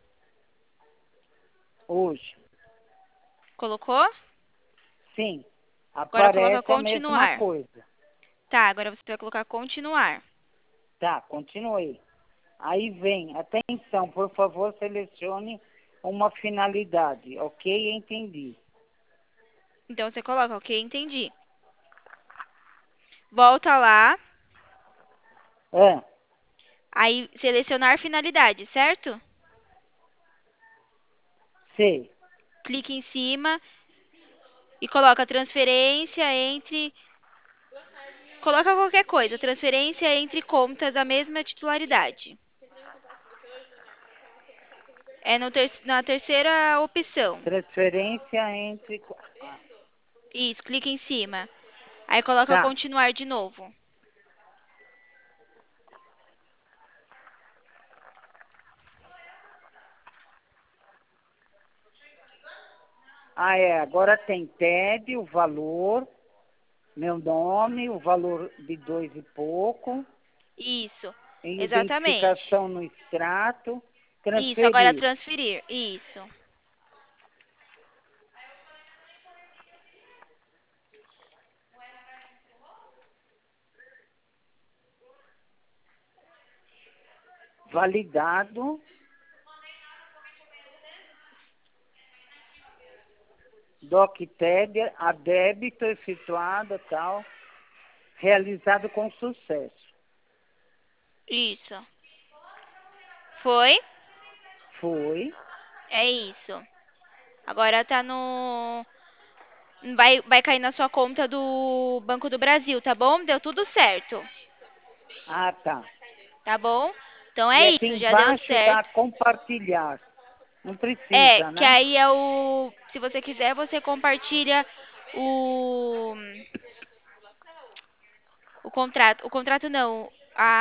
Hoje. Colocou? Sim. Agora coloca Aparece a mesma continuar. coisa. Tá, agora você vai colocar continuar. Tá, continuei. Aí vem, atenção, por favor, selecione uma finalidade. Ok, entendi. Então você coloca, ok, entendi. Volta lá, É, aí selecionar finalidade, certo? sei. Clique em cima e coloca transferência entre. Coloca qualquer coisa, transferência entre contas da mesma titularidade. É no na terceira opção. Transferência entre. Isso, clique em cima. Aí coloca Tá. continuar de novo. Ah, é. Agora tem TED, o valor, meu nome, o valor de 2 e pouco, Isso, exatamente. identificação no extrato, Isso, agora transferir. transferir. Isso. Validado. DocTed, a débito efetuada, tal, realizado com sucesso. Isso. Foi? Foi. É isso. Agora tá no. Vai cair na sua conta do Banco do Brasil, tá bom? Deu tudo certo, Ah, tá. tá bom? Então E é aqui isso, já deu embaixo dá certo. compartilhar. Não É, precisa, que né? aí é o. Se você quiser, você compartilha o. O contrato. O contrato não.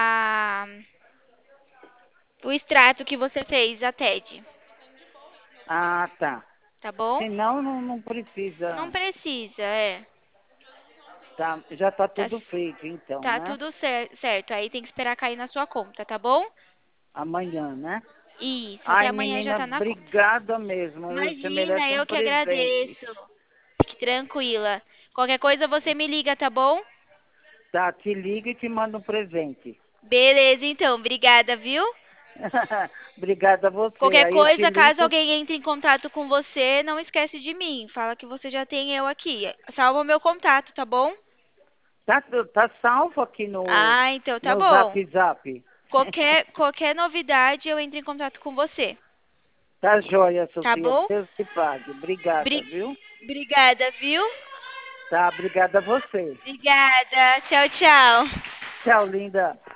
O extrato que você fez, a TED. Ah, tá. Tá bom? Senão não Não precisa. precisa, é. Tá, já está Tá, tudo feito, então, tá né? tudo certo. Aí tem que esperar cair na sua conta, tá bom? Amanhã, né? Isso, até Ai, amanhã já menina, tá na conta. obrigada mesmo. Você Imagina, merece um eu que presente. agradeço. Fique tranquila. Qualquer coisa você me liga, tá bom? Tá, te ligo e te mando um presente. Beleza, então. Obrigada, viu? Obrigada a você. Qualquer Aí eu te coisa, caso ligo. alguém entre em contato com você, não esquece de mim. Fala que você já tem eu aqui. Salva o meu contato, tá bom? Tá salvo aqui Ah, então tá no bom. Zap Zap. Qualquer novidade, eu entro em contato com você. Tá joia, Tá Sofia. bom? Deus te pague. Obrigada, Bri- viu? Obrigada, viu? Tá, obrigada a você. Obrigada. Tchau, tchau. Tchau, linda.